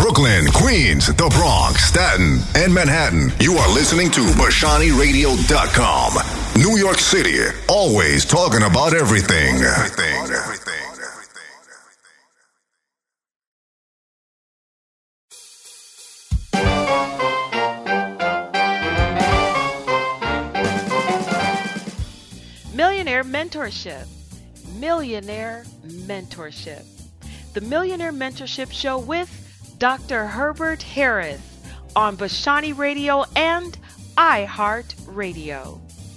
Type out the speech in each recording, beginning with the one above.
Brooklyn, Queens, the Bronx, Staten, and Manhattan. You are listening to BashaniRadio.com. New York City, always talking about everything. Millionaire Mentorship. Millionaire Mentorship. The Millionaire Mentorship Show with Dr. Herbert Harris on Bashani Radio and iHeart Radio.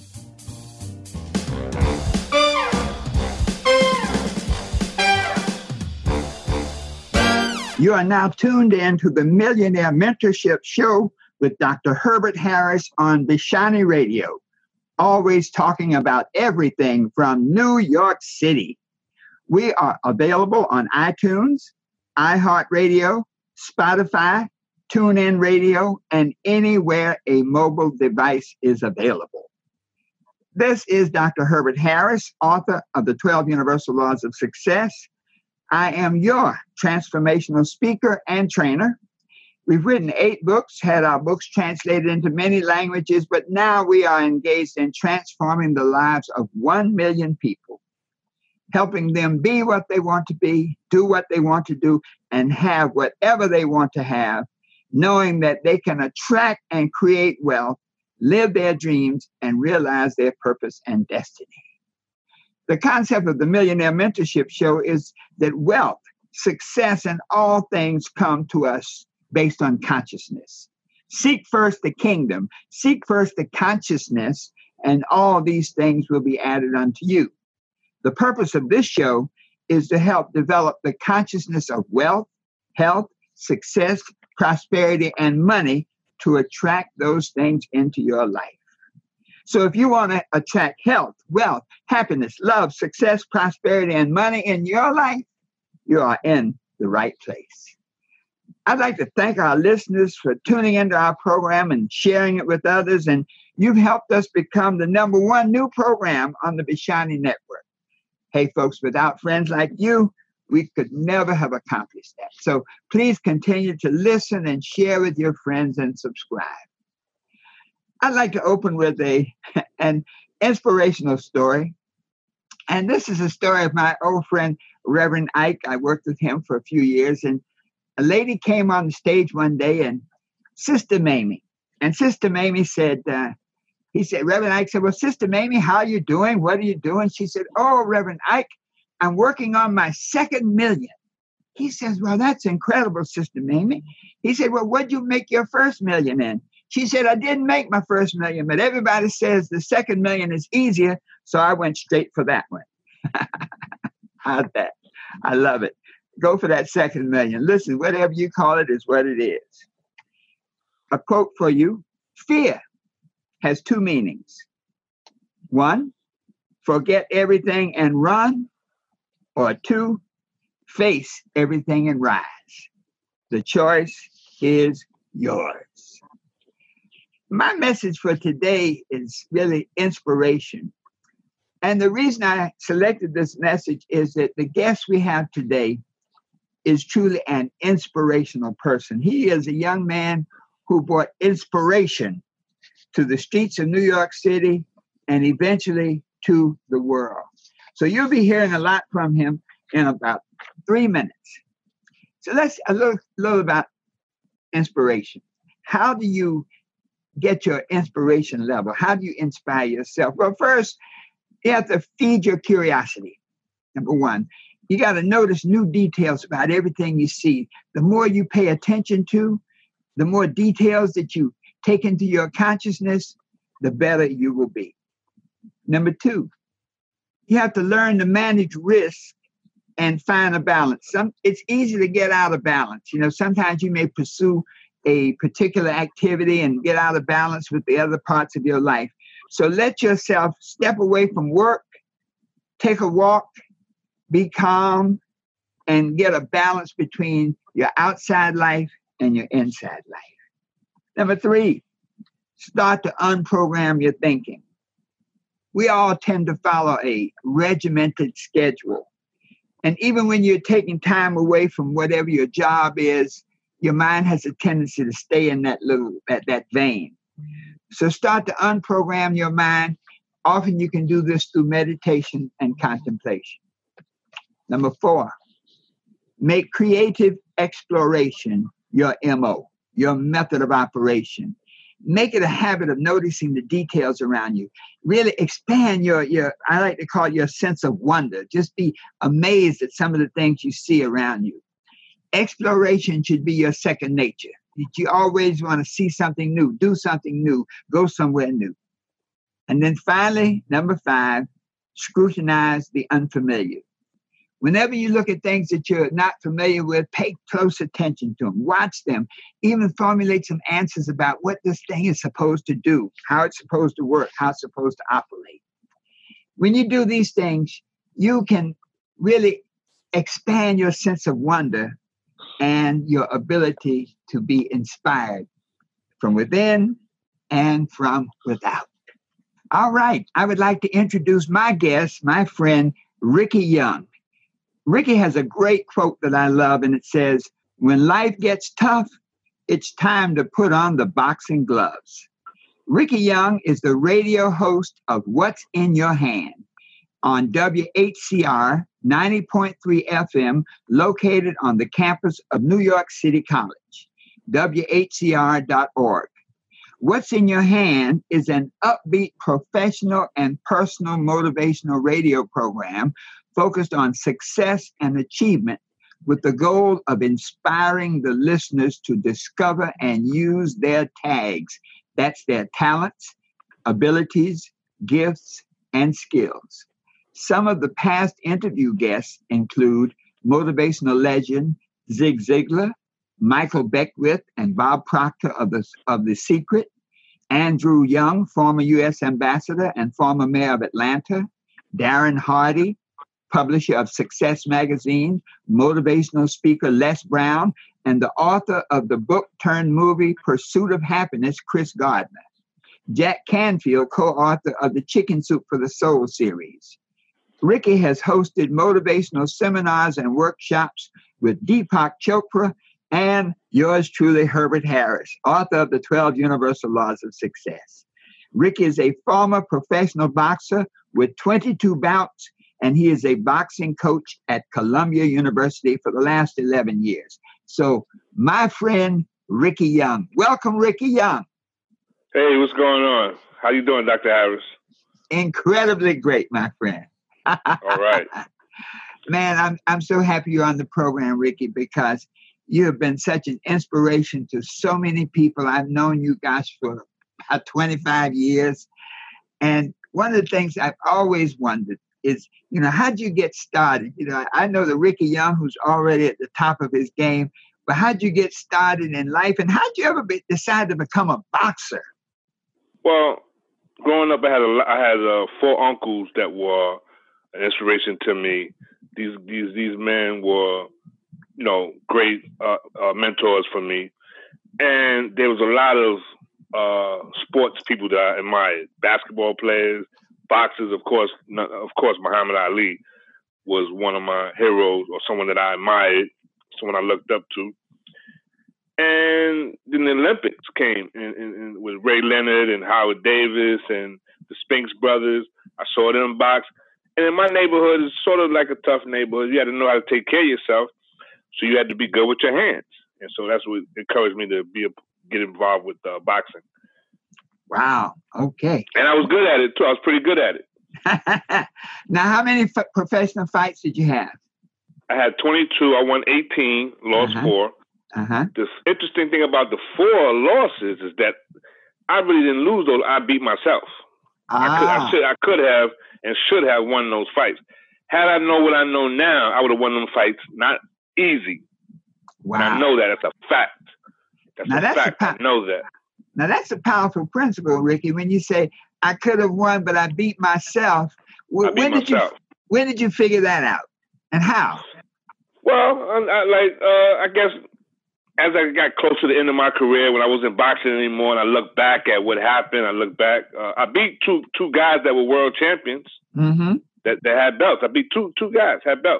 You are now tuned in to the Millionaire Mentorship Show with Dr. Herbert Harris on Bashani Radio, always talking about everything from New York City. We are available on iTunes, iHeartRadio, Spotify, TuneIn Radio, and anywhere a mobile device is available. This is Dr. Herbert Harris, author of the 12 Universal Laws of Success. I am your transformational speaker and trainer. We've written 8 books, had our books translated into many languages, but now we are engaged in transforming the lives of 1 million people, helping them be what they want to be, do what they want to do, and have whatever they want to have, knowing that they can attract and create wealth, live their dreams, and realize their purpose and destiny. The concept of the Millionaire Mentorship Show is that wealth, success, and all things come to us based on consciousness. Seek first the kingdom, seek first the consciousness, and all these things will be added unto you. The purpose of this show is to help develop the consciousness of wealth, health, success, prosperity, and money to attract those things into your life. So if you want to attract health, wealth, happiness, love, success, prosperity, and money in your life, you are in the right place. I'd like to thank our listeners for tuning into our program and sharing it with others. And you've helped us become the #1 new program on the Bashani Network. Hey, folks, without friends like you, we could never have accomplished that. So please continue to listen and share with your friends and subscribe. I'd like to open with an inspirational story. And this is a story of my old friend, Reverend Ike. I worked with him for a few years. And a lady came on the stage one day, and Sister Mamie. And Sister Mamie said, Reverend Ike said, well, Sister Mamie, how are you doing? What are you doing? She said, oh, Reverend Ike, I'm working on my 2nd million. He says, well, that's incredible, Sister Mamie. He said, well, what'd you make your 1st million in? She said, I didn't make my 1st million, but everybody says the 2nd million is easier, so I went straight for that one. How's that? I love it. Go for that 2nd million. Listen, whatever you call it is what it is. A quote for you. Fear has 2 meanings. 1, forget everything and run. Or 2, face everything and rise. The choice is yours. My message for today is really inspiration. And the reason I selected this message is that the guest we have today is truly an inspirational person. He is a young man who brought inspiration to the streets of New York City and eventually to the world. So you'll be hearing a lot from him in about 3 minutes. So let's a little about inspiration. How do you get your inspiration level? How do you inspire yourself? Well, first, you have to feed your curiosity. Number 1, you got to notice new details about everything you see. The more you pay attention to, the more details that you take into your consciousness, the better you will be. Number 2, you have to learn to manage risk and find a balance. It's easy to get out of balance. Sometimes you may pursue a particular activity and get out of balance with the other parts of your life. So let yourself step away from work, take a walk, be calm, and get a balance between your outside life and your inside life. Number 3, start to unprogram your thinking. We all tend to follow a regimented schedule. And even when you're taking time away from whatever your job is, your mind has a tendency to stay in that vein. So start to unprogram your mind. Often you can do this through meditation and contemplation. Number 4, make creative exploration your MO, your method of operation. Make it a habit of noticing the details around you. Really expand your I like to call it your sense of wonder. Just be amazed at some of the things you see around you. Exploration should be your second nature. You always want to see something new, do something new, go somewhere new. And then finally, number 5, scrutinize the unfamiliar. Whenever you look at things that you're not familiar with, pay close attention to them, watch them, even formulate some answers about what this thing is supposed to do, how it's supposed to work, how it's supposed to operate. When you do these things, you can really expand your sense of wonder and your ability to be inspired from within and from without. All right, I would like to introduce my guest, my friend, Ricky Young. Ricky has a great quote that I love, and it says, "When life gets tough, it's time to put on the boxing gloves." Ricky Young is the radio host of What's in Your Hand on WHCR 90.3 FM, located on the campus of New York City College, WHCR.org. What's in Your Hand is an upbeat professional and personal motivational radio program focused on success and achievement with the goal of inspiring the listeners to discover and use their tags. That's their talents, abilities, gifts, and skills. Some of the past interview guests include motivational legend Zig Ziglar, Michael Beckwith and Bob Proctor of The Secret, Andrew Young, former U.S. Ambassador and former Mayor of Atlanta, Darren Hardy, publisher of Success Magazine, motivational speaker Les Brown, and the author of the book-turned-movie Pursuit of Happiness, Chris Gardner. Jack Canfield, co-author of the Chicken Soup for the Soul series. Ricky has hosted motivational seminars and workshops with Deepak Chopra and yours truly, Herbert Harris, author of the 12 Universal Laws of Success. Ricky is a former professional boxer with 22 bouts, and he is a boxing coach at Columbia University for the last 11 years. So, my friend, Ricky Young. Welcome, Ricky Young. Hey, what's going on? How you doing, Dr. Harris? Incredibly great, my friend. All right. Man, I'm so happy you're on the program, Ricky, because you have been such an inspiration to so many people. I've known you guys for about 25 years. And one of the things I've always wondered is, how'd you get started? I know the Ricky Young who's already at the top of his game, but how'd you get started in life? And how'd you ever decide to become a boxer? Well, growing up, I had 4 uncles that were an inspiration to me. These men were, great mentors for me. And there was a lot of sports people that I admired. Basketball players, boxers, of course, Muhammad Ali was one of my heroes, or someone that I admired, someone I looked up to. And then the Olympics came and with Ray Leonard and Howard Davis and the Spinks brothers. I saw them box. And in my neighborhood, it's sort of like a tough neighborhood. You had to know how to take care of yourself. So you had to be good with your hands. And so that's what encouraged me to get involved with boxing. Wow. Okay. And I was good at it, too. I was pretty good at it. Now, how many professional fights did you have? I had 22. I won 18, lost 4. The interesting thing about the 4 losses is that I really didn't lose those. I beat myself. I could have and should have won those fights. Had I known what I know now, I would have won them fights. Not easy. Wow. And I know that. That's a fact. That's a fact. I know that. Now, that's a powerful principle, Ricky, when you say, I could have won, but I beat myself. When did you figure that out? And how? Well, I guess as I got close to the end of my career, when I wasn't boxing anymore, and I look back at what happened, I beat two guys that were world champions that had belts. I beat two guys had belts.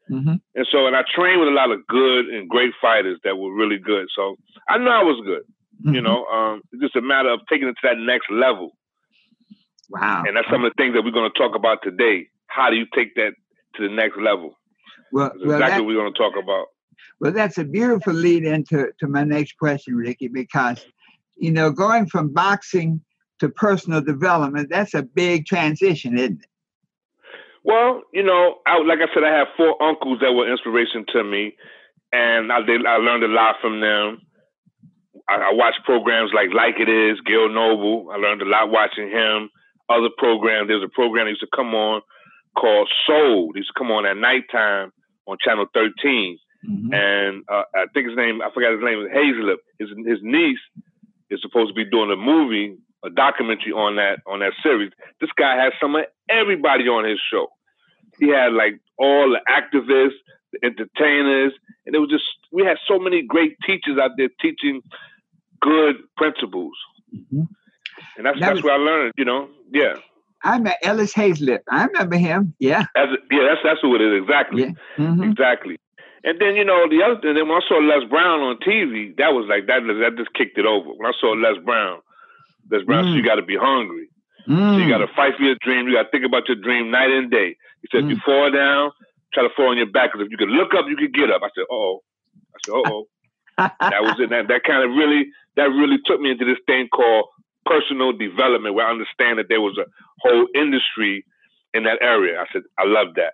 Mm-hmm. And I trained with a lot of good and great fighters that were really good. So I know I was good. Mm-hmm. It's just a matter of taking it to that next level. Wow. And that's some of the things that we're going to talk about today. How do you take that to the next level? Well, that's exactly what we're going to talk about. Well, that's a beautiful lead into my next question, Ricky, because, going from boxing to personal development, that's a big transition, isn't it? Well, like I said, I have 4 uncles that were inspiration to me, and I learned a lot from them. I watched programs like It Is, Gil Noble. I learned a lot watching him. Other programs, there's a program that used to come on called Soul. It used to come on at nighttime on Channel 13. Mm-hmm. And I think I forgot his name, was Hazlip. His niece is supposed to be doing a documentary on that series. This guy has some of everybody on his show. He had like all the activists, the entertainers, and we had so many great teachers out there teaching good principles. Mm-hmm. And that's where I learned, Yeah. I met Ellis Hazlip. I remember him. Yeah. That's who it is. Exactly. Yeah. Mm-hmm. Exactly. And then, the other thing, then when I saw Les Brown on TV, that was like, that just kicked it over. When I saw Les Brown said, you got to be hungry. So you got to fight for your dream. You got to think about your dream night and day. He said, if you fall down, try to fall on your back. Because if you could look up, you could get up. I said, uh-oh. That was it. That kind of really took me into this thing called personal development, where I understand that there was a whole industry in that area. I said, I love that.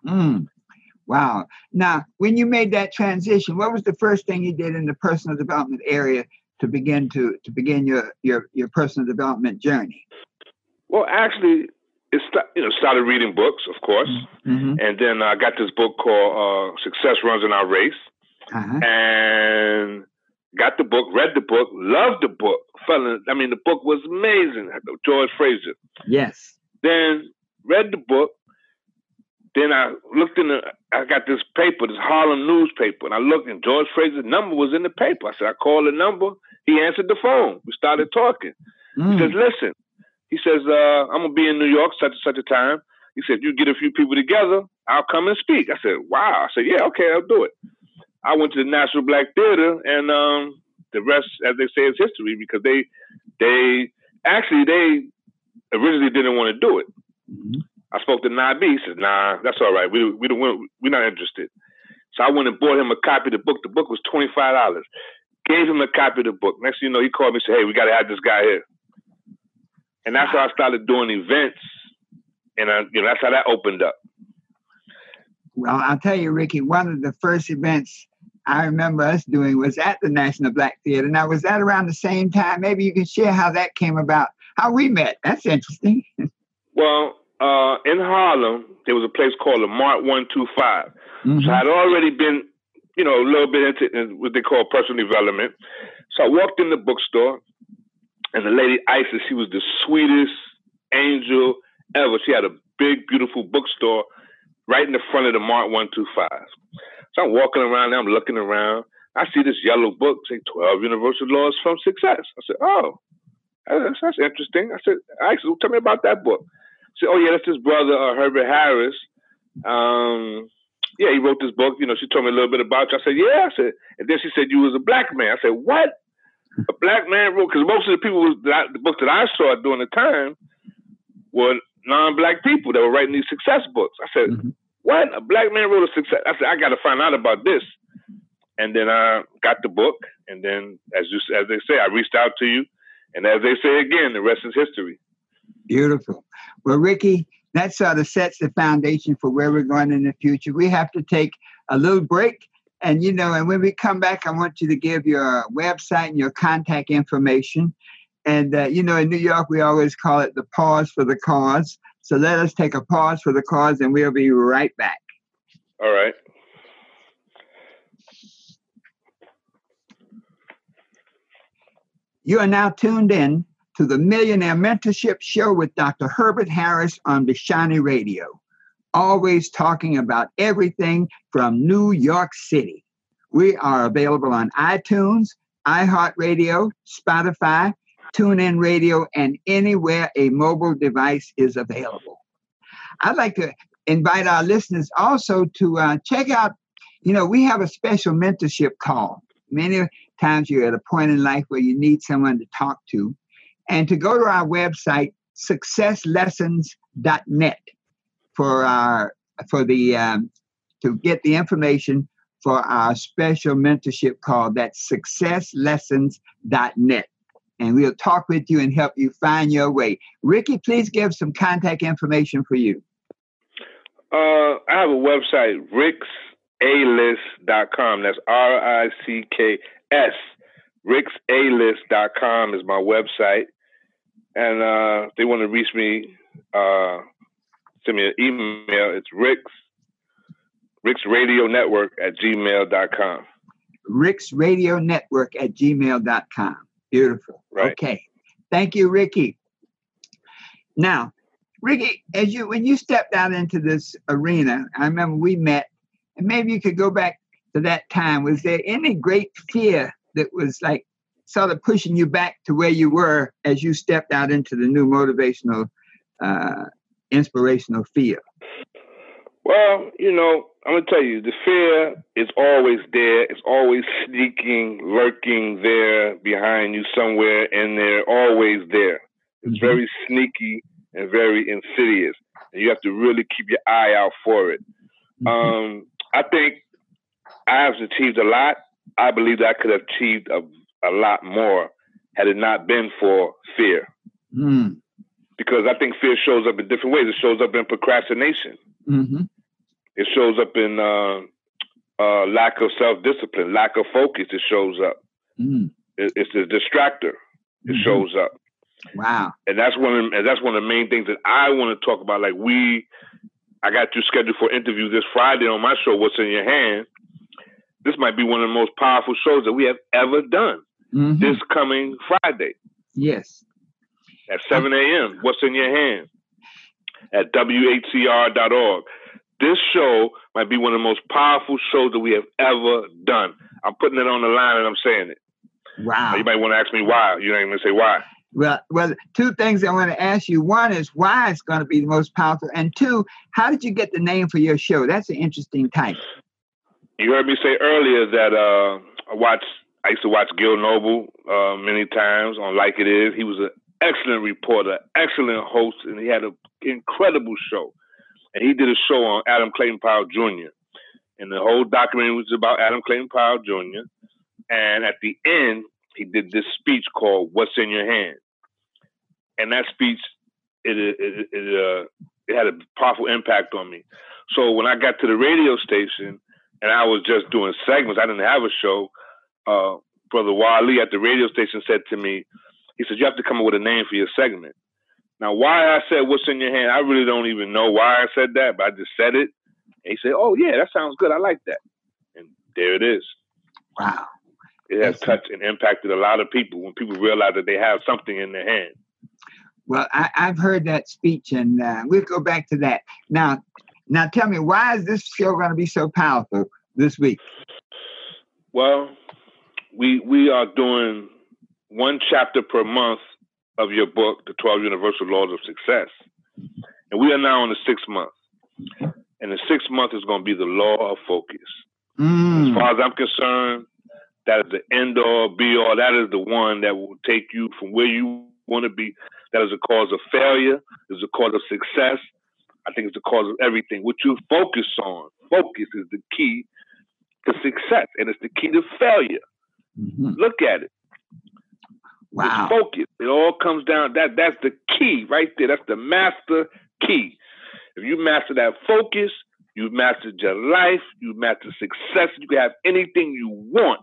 Wow. Now, when you made that transition, what was the first thing you did in the personal development area to begin your personal development journey? Well, actually, started reading books, of course. Mm-hmm. And then I got this book called Success Runs in Our Race. Uh-huh. And got the book, read the book, loved the book. The book was amazing. George Fraser. Yes. Then read the book. Then I looked I got this paper, this Harlem newspaper, and I looked, and George Fraser's number was in the paper. I said, I called the number. He answered the phone. We started talking. He says, listen. He says, I'm going to be in New York such and such a time. He said, you get a few people together, I'll come and speak. I said, wow. I said, yeah, okay, I'll do it. I went to the National Black Theater, and the rest, as they say, is history, because they originally didn't want to do it. Mm-hmm. I spoke to Nabi. He said, nah, that's all right. We're not interested. So I went and bought him a copy of the book. The book was $25. Gave him a copy of the book. Next thing you know, he called me and said, hey, we got to have this guy here. And that's how I started doing events. And that's how that opened up. Well, I'll tell you, Ricky, one of the first events I remember us doing was at the National Black Theater. Now, was that around the same time? Maybe you can share how that came about, how we met. That's interesting. Well, in Harlem, there was a place called the Mart 125. Mm-hmm. So I had already been, a little bit into what they call personal development. So I walked in the bookstore, and the lady Isis, she was the sweetest angel ever. She had a big, beautiful bookstore right in the front of the Mart 125. So I'm walking around there, I'm looking around. I see this yellow book, say 12 Universal Laws from Success. I said, oh, that's interesting. I said, Isis, tell me about that book. She said, oh, yeah, that's his brother, Herbert Harris. Yeah, he wrote this book. She told me a little bit about you. I said, yeah. I said, and then she said, you was a black man. I said, what? A black man wrote? Because most of the people, the books that I saw during the time were non-black people that were writing these success books. I said, what? A black man wrote a success? I said, I got to find out about this. And then I got the book. And then, as they say, I reached out to you. And as they say again, the rest is history. Beautiful. Well, Ricky, that sort of sets the foundation for where we're going in the future. We have to take a little break. And, and when we come back, I want you to give your website and your contact information. And, in New York, we always call it the pause for the cause. So let us take a pause for the cause, and we'll be right back. All right. You are now tuned in to the Millionaire Mentorship Show with Dr. Herbert Harris on Bishani Radio. Always talking about everything from New York City. We are available on iTunes, iHeartRadio, Spotify, TuneIn Radio, and anywhere a mobile device is available. I'd like to invite our listeners also to check out, we have a special mentorship call. Many times you're at a point in life where you need someone to talk to, and to go to our website, successlessons.net to get the information for our special mentorship call. That's successlessons.net. And we'll talk with you and help you find your way. Ricky, please give some contact information for you. I have a website, ricsalist.com. That's RICKS. ricsalist.com is my website. And if they want to reach me, send me an email. It's ricksradionetwork@gmail.com. ricksradionetwork@gmail.com. Beautiful. Right. Okay. Thank you, Ricky. Now, Ricky, when you stepped out into this arena, I remember we met, and maybe you could go back to that time. Was there any great fear that was like sort of pushing you back to where you were as you stepped out into the new motivational, inspirational field? Well, I'm going to tell you, the fear is always there. It's always sneaking, lurking there behind you somewhere in there, always there. It's very sneaky and very insidious. And you have to really keep your eye out for it. I think I have achieved a lot. I believe that I could have achieved a lot more had it not been for fear. Because I think fear shows up in different ways. It shows up in procrastination. It shows up in lack of self-discipline, lack of focus. It shows up. It's a distractor. It shows up. Wow. And that's one of the main things that I want to talk about. Like I got you scheduled for an interview this Friday on my show, What's in Your Hand. This might be one of the most powerful shows that we have ever done. This coming Friday. Yes. At 7 a.m. What's in Your Hand? At WHCR.org. This show might be one of the most powerful shows that we have ever done. I'm putting it on the line and I'm saying it. Wow. You might want to ask me why. You don't even say why. Well, two things I want to ask you. One is why it's going to be the most powerful. And two, how did you get the name for your show? That's an interesting title. You heard me say earlier that I used to watch Gil Noble many times on Like It Is. He was an excellent reporter, excellent host, and he had an incredible show. And he did a show on Adam Clayton Powell Jr. And the whole documentary was about Adam Clayton Powell Jr. And at the end, he did this speech called What's in Your Hand. And that speech, it had a powerful impact on me. So when I got to the radio station and I was just doing segments, I didn't have a show, Brother Wally at the radio station said to me, he said, you have to come up with a name for your segment. Now, why I said What's in Your Hand, I really don't even know why I said that, but I just said it. And he said, oh, yeah, that sounds good. I like that. And there it is. Wow. It has touched and impacted a lot of people when people realize that they have something in their hand. Well, I've heard that speech, and we'll go back to that. Now tell me, why is this show going to be so powerful this week? Well, we are doing one chapter per month of your book, The 12 Universal Laws of Success. And we are now in the 6th month. And the 6th month is going to be the law of focus. As far as I'm concerned, that is the end all, be all. That is the one that will take you from where you want to be. That is a cause of failure. It's a cause of success. I think it's the cause of everything. What you focus on, focus is the key to success, and it's the key to failure. Look at it. Wow. It's focus. It all comes down. That's the key right there. That's the master key. If you master that focus, you've mastered your life. You've mastered success. You can have anything you want.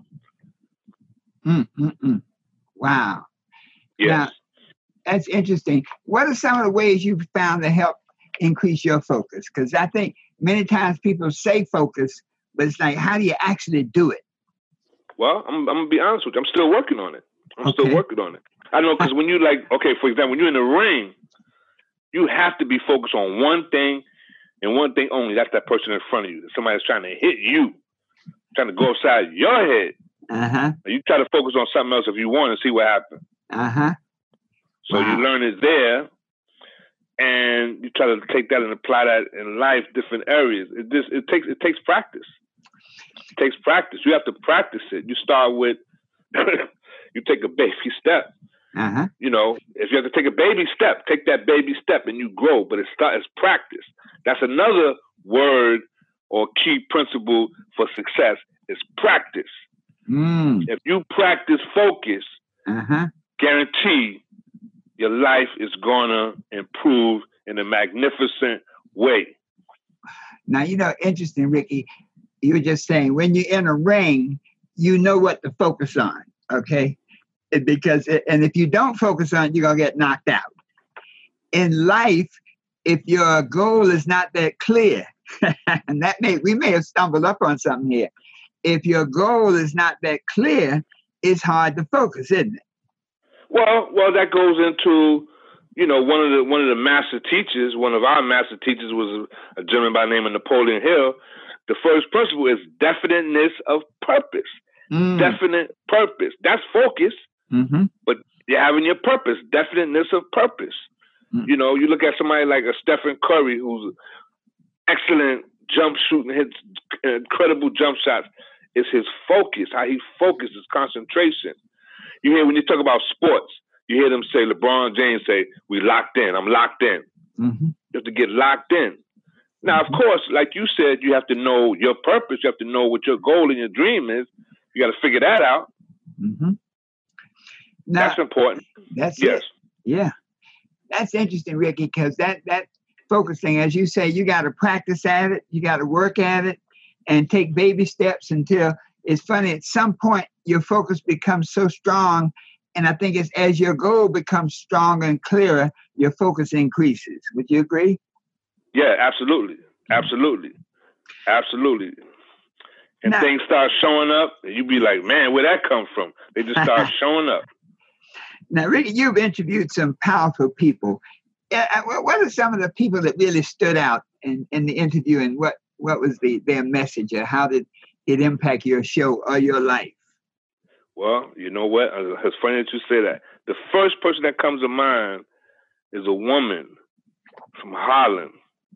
Wow. Yes. Now, that's interesting. What are some of the ways you've found to help increase your focus? Because I think many times people say focus, but it's like, how do you actually do it? Well, I'm going to be honest with you. I'm still working on it. I'm still working on it. I know, because when you for example, when you're in the ring, you have to be focused on one thing and one thing only. That's that person in front of you. Somebody's trying to hit you, trying to go upside your head. You try to focus on something else if you want and see what happens. So you learn it there. and you try to take that and apply that in life, different areas. It takes practice. It takes practice. You have to practice it. You start with you take a baby step. Uh-huh. You know, if you have to take a baby step, take that baby step and you grow. But it's practice. That's another word or key principle for success is practice. If you practice focus, guarantee your life is gonna improve in a magnificent way. Now, you know, interesting, Ricky, you were just saying when you're in a ring, you know what to focus on, okay? And if you don't focus on it, you're gonna get knocked out. In life, if your goal is not that clear, and we may have stumbled up on something here. If your goal is not that clear, it's hard to focus, isn't it? Well, that goes into, you know, one of the master teachers. One of our master teachers was a gentleman by the name of Napoleon Hill. The first principle is definiteness of purpose. Definite purpose. That's focus, but you're having your purpose. Definiteness of purpose. You know, you look at somebody like a Stephen Curry, who's excellent jump shooting, hits incredible jump shots. It's his focus, how he focuses, concentration. You hear when you talk about sports, you hear them say, LeBron James say, we locked in, I'm locked in. You have to get locked in. Now, of course, like you said, you have to know your purpose. You have to know what your goal and your dream is. You got to figure that out. Now, that's important. That's it. Yeah. That's interesting, Ricky, because that focusing, as you say, you got to practice at it. You got to work at it and take baby steps until it's funny. At some point, your focus becomes so strong. And I think it's as your goal becomes stronger and clearer, your focus increases. Would you agree? Yeah, absolutely. Absolutely. Absolutely. And now, things start showing up, and you be like, man, where'd that come from? They just start showing up. Now, Ricky, you've interviewed some powerful people. What are some of the people that really stood out in the interview, and what was their message, or how did it impact your show or your life? Well, you know what? It's funny that you say that. The first person that comes to mind is a woman from Holland,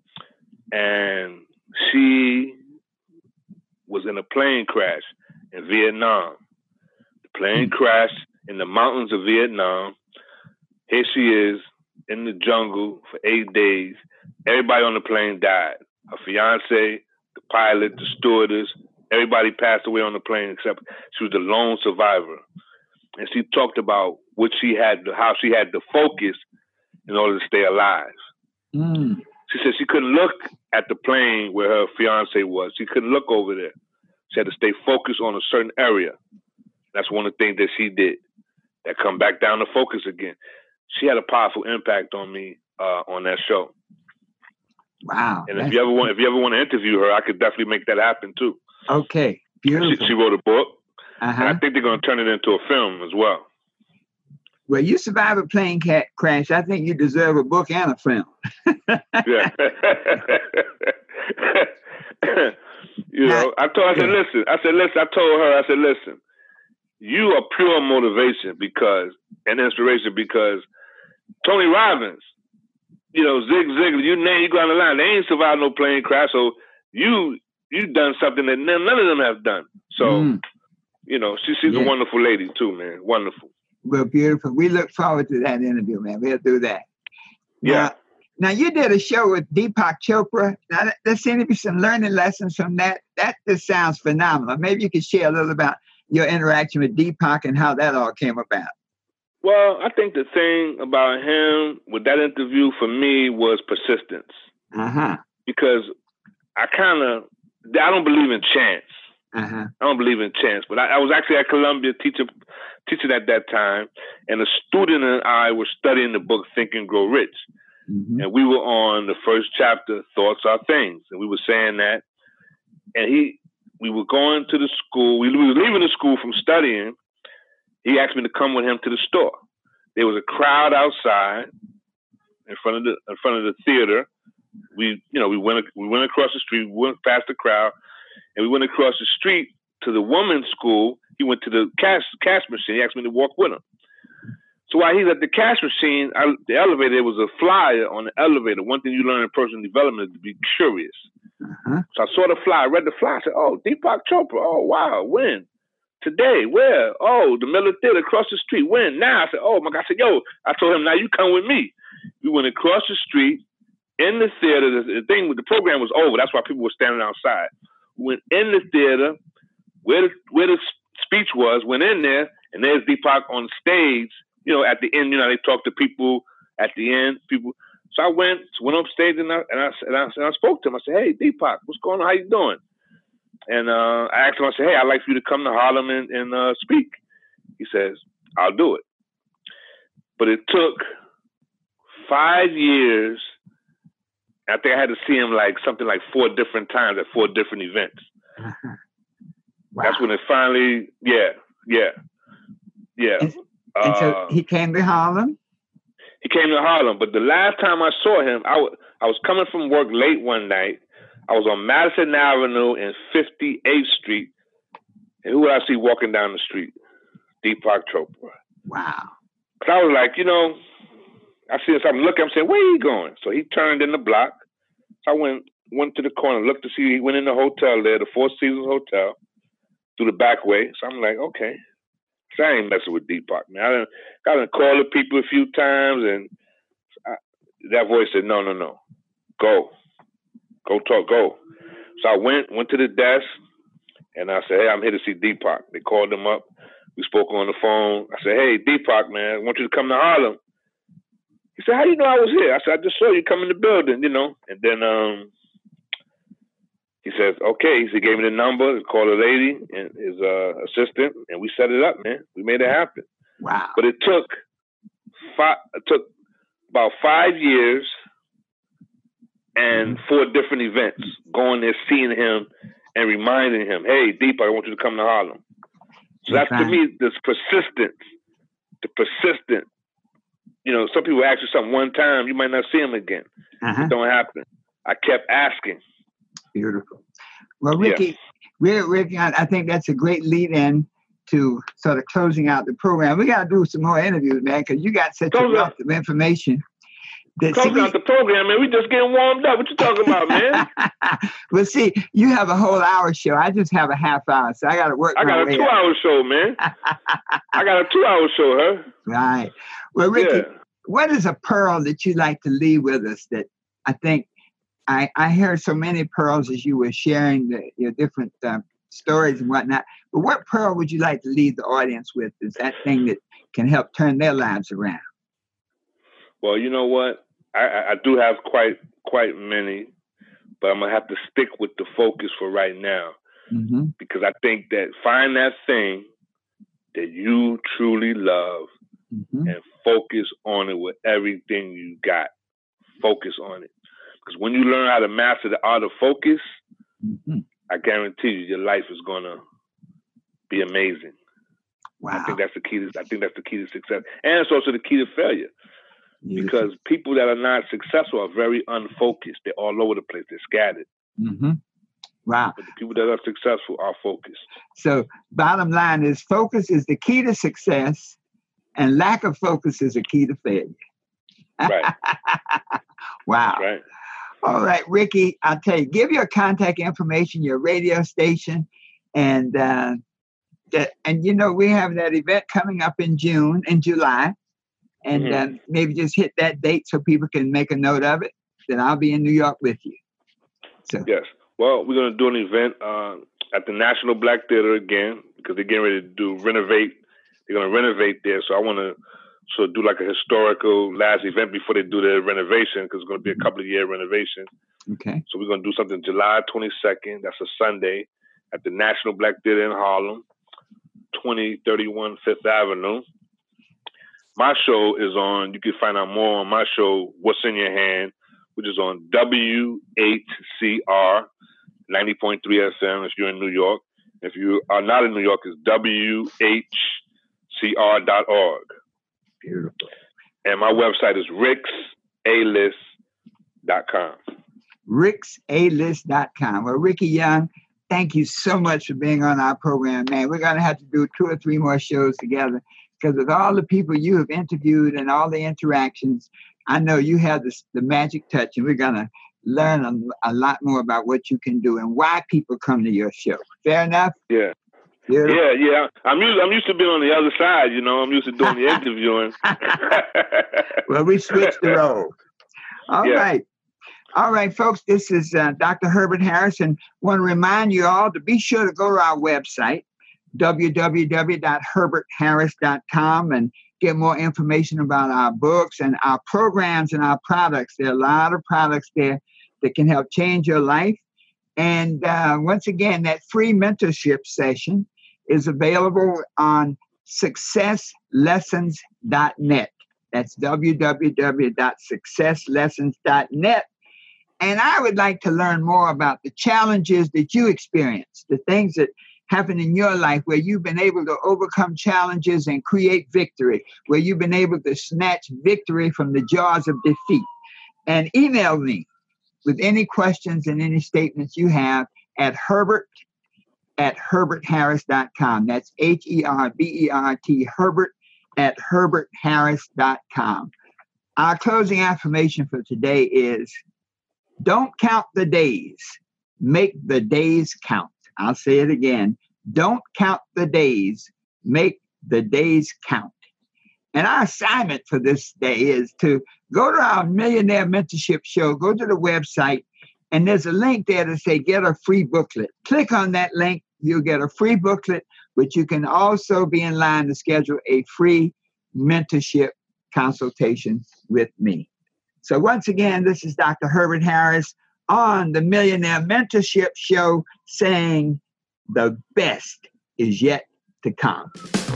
and she was in a plane crash in Vietnam. The plane crashed in the mountains of Vietnam. Here she is in the jungle for 8 days. Everybody on the plane died. Her fiance, the pilot, the stewardess, everybody passed away on the plane except she was the lone survivor. And she talked about how she had to focus in order to stay alive. She said she couldn't look at the plane where her fiance was. She couldn't look over there. She had to stay focused on a certain area. That's one of the things that she did. That come back down to focus again. She had a powerful impact on me on that show. Wow! And if you ever want to interview her, I could definitely make that happen too. Okay, beautiful. She wrote a book, and I think they're going to turn it into a film as well. Well, you survived a plane crash. I think you deserve a book and a film. Yeah. You know, I told her, listen, you are pure motivation and inspiration because Tony Robbins, you know, Zig Ziglar, you go on the line, they ain't survived no plane crash. So you've done something that none of them have done. So, you know, she's a wonderful lady too, man. Wonderful. Well, beautiful. We look forward to that interview, man. We'll do that. Yeah. Now, you did a show with Deepak Chopra. Now, there seem to be some learning lessons from that. That just sounds phenomenal. Maybe you could share a little about your interaction with Deepak and how that all came about. Well, I think the thing about him with that interview for me was persistence. Because I don't believe in chance. I don't believe in chance. But I was actually at Columbia teaching at that time, and a student and I were studying the book Think and Grow Rich. And we were on the first chapter, Thoughts Are Things. And we were saying that. And we were going to the school. We were leaving the school from studying. He asked me to come with him to the store. There was a crowd outside in front of the theater. We went across the street, we went past the crowd, and we went across the street to the women's school. He went to the cash machine. He asked me to walk with him. So while he's at the cash machine, the elevator, there was a flyer on the elevator. One thing you learn in personal development is to be curious. Uh-huh. So I saw the flyer, read the flyer. I said, oh, Deepak Chopra. Oh, wow. When? Today. Where? Oh, the Miller Theater across the street. When? Now. I said, oh, my God. I said, yo. I told him, now you come with me. We went across the street in the theater. The program was over. That's why people were standing outside. We went in the theater where the speech was, went in there, and there's Deepak on stage. You know, at the end, they talk to people at the end. People. So I went up stage and I spoke to him. I said, "Hey, Deepak, what's going on? How you doing?" And I asked him. I said, "Hey, I'd like for you to come to Harlem and speak." He says, "I'll do it." But it took 5 years. I think I had to see him something like 4 different times at 4 different events. Uh-huh. Wow. That's when it finally, yeah. And so he came to Harlem? He came to Harlem, but the last time I saw him, I was coming from work late one night. I was on Madison Avenue and 58th Street. And who would I see walking down the street? Deepak Chopra. Wow. So I was like, I see something. I'm saying, where are you going? So he turned in the block. So I went to the corner, looked to see. He went in the hotel there, the Four Seasons Hotel, through the back way. So I'm like, okay. So I ain't messing with Deepak, man. I done called the people a few times, and that voice said, no. Go talk, go. So I went to the desk, and I said, hey, I'm here to see Deepak. They called him up. We spoke on the phone. I said, hey, Deepak, man, I want you to come to Harlem. He said, how do you know I was here? I said, I just saw you come in the building, And then he says, okay. He gave me the number, called a lady and his assistant, and we set it up, man. We made it happen. Wow. But it took about 5 years and 4 different events, going there, seeing him, and reminding him, hey, Deepak, I want you to come to Harlem. So that's, to me, this persistence, the persistent. Some people ask you something one time, you might not see him again. Uh-huh. It don't happen. I kept asking. Beautiful. Well, Ricky, I think that's a great lead-in to sort of closing out the program. We got to do some more interviews, man, because you got such a wealth of information. Closing out the program, man. We just getting warmed up. What you talking about, man? Well, see, you have a whole hour show. I just have a half hour, so I got to work. I got a 2-hour show, man. I got a 2-hour show, huh? Right. Well, Ricky, what is a pearl that you'd like to leave with us that I think I heard so many pearls as you were sharing your different stories and whatnot. But what pearl would you like to leave the audience with? Is that thing that can help turn their lives around? Well, you know what? I do have quite many, but I'm gonna have to stick with the focus for right now, because I think that find that thing that you truly love and focus on it with everything you got. Focus on it. Because when you learn how to master the art of focus, I guarantee you your life is gonna be amazing. Wow. I think that's the key to success. And it's also the key to failure. Because people that are not successful are very unfocused. They're all over the place. They're scattered. Wow. But the people that are successful are focused. So bottom line is focus is the key to success, and lack of focus is a key to failure. Right. Wow. Right. All right, Ricky, I'll tell you, give your contact information, your radio station, and we have that event coming up in July. And maybe just hit that date so people can make a note of it. Then I'll be in New York with you. So yes. Well, we're going to do an event at the National Black Theater again because they're getting ready to renovate. They're going to renovate there. So I want to sort of do like a historical last event before they do the renovation because it's going to be a couple of year renovation. Okay. So we're going to do something July 22nd. That's a Sunday at the National Black Theater in Harlem, 2031 Fifth Avenue. My show is on, you can find out more on my show, What's in Your Hand, which is on WHCR 90.3 FM if you're in New York. If you are not in New York, it's WHCR.org. Beautiful. And my website is ricsalist.com. ricsalist.com. Well, Ricky Young, thank you so much for being on our program, man. We're going to have to do 2 or 3 more shows together because with all the people you have interviewed and all the interactions, I know you have the magic touch, and we're going to learn a lot more about what you can do and why people come to your show. Fair enough? Yeah. Beautiful. Yeah. I'm used to being on the other side, you know. I'm used to doing the interviewing. Well, we switched the role. All right, folks. This is Dr. Herbert Harris, and want to remind you all to be sure to go to our website, www.herbertharris.com, and get more information about our books and our programs and our products. There are a lot of products there that can help change your life. And once again, that free mentorship session is available on successlessons.net. That's www.successlessons.net. And I would like to learn more about the challenges that you experience, the things that happen in your life where you've been able to overcome challenges and create victory, where you've been able to snatch victory from the jaws of defeat. And email me with any questions and any statements you have at herbert@herbertharris.com. That's HERBERT, Herbert@herbertharris.com. Our closing affirmation for today is, don't count the days, make the days count. I'll say it again. Don't count the days, make the days count. And our assignment for this day is to go to our Millionaire Mentorship Show, go to the website, and there's a link there to say, get a free booklet. Click on that link, you'll get a free booklet, but you can also be in line to schedule a free mentorship consultation with me. So once again, this is Dr. Herbert Harris on the Millionaire Mentorship Show saying the best is yet to come.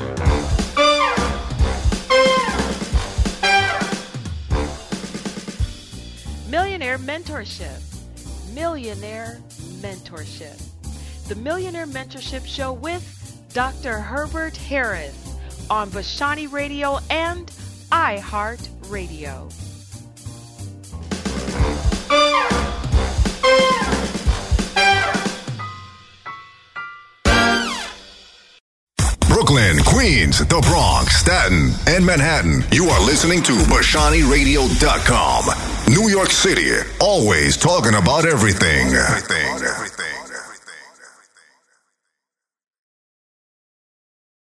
Millionaire Mentorship. Millionaire Mentorship. The Millionaire Mentorship Show with Dr. Herbert Harris on Vashani Radio and iHeart Radio. Brooklyn, Queens, the Bronx, Staten, and Manhattan. You are listening to VashaniRadio.com. New York City, always talking about everything.